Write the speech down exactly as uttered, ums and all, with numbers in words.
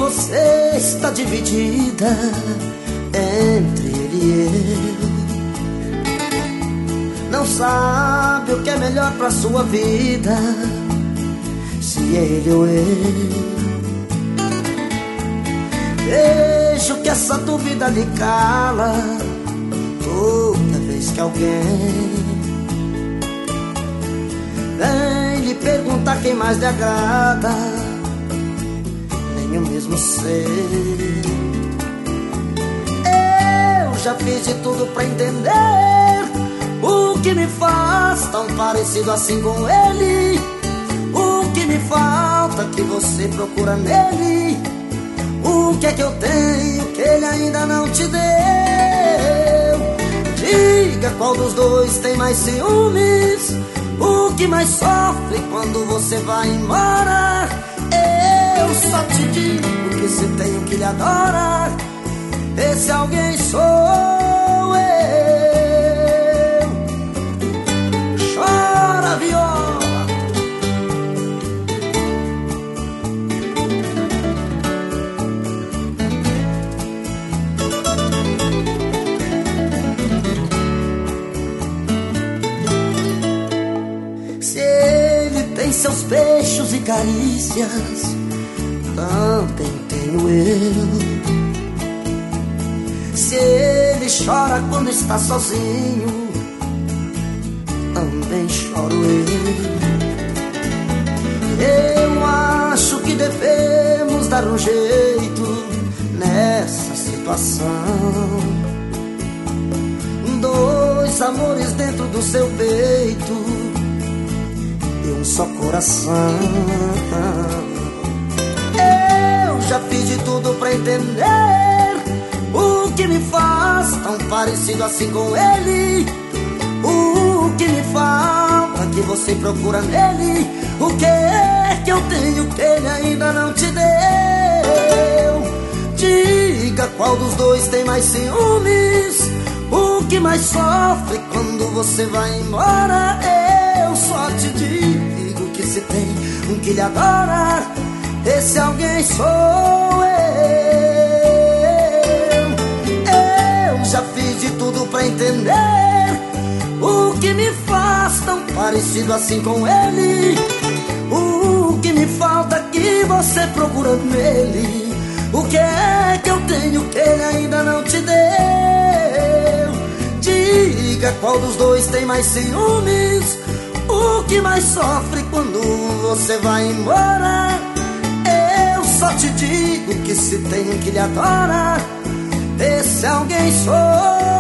você está dividida entre ele e eu. Não sabe o que é melhor pra sua vida, se ele ou eu. Vejo que essa dúvida lhe cala toda vez que alguém vem lhe perguntar quem mais lhe agrada. Nem eu mesmo sei. Eu já fiz de tudo pra entender o que me faz tão parecido assim com ele. O que me falta que você procura nele. O que é que eu tenho que ele ainda não te deu? Diga qual dos dois tem mais ciúmes, o que mais sofre quando você vai embora. Eu só te digo que se tem o que lhe adora, esse alguém sou eu. Chora, viola. Tem seus beijos e carícias, também tenho eu. Se ele chora quando está sozinho, também choro eu. Eu acho que devemos dar um jeito nessa situação. Dois amores dentro do seu peito, um só coração. Eu já fiz de tudo pra entender o que me faz tão parecido assim com ele. O que me falta que você procura nele. O que é que eu tenho que ele ainda não te deu? Diga qual dos dois tem mais ciúmes, o que mais sofre quando você vai embora. Eu só te digo que se tem um que lhe adora, esse alguém sou eu. Eu já fiz de tudo pra entender o que me faz tão parecido assim com ele. O que me falta que você procura nele. O que é que eu tenho que ele ainda não te deu? Diga qual dos dois tem mais ciúmes, o que mais sofre quando você vai embora. Eu só te digo que se tem um que lhe adora, esse alguém sou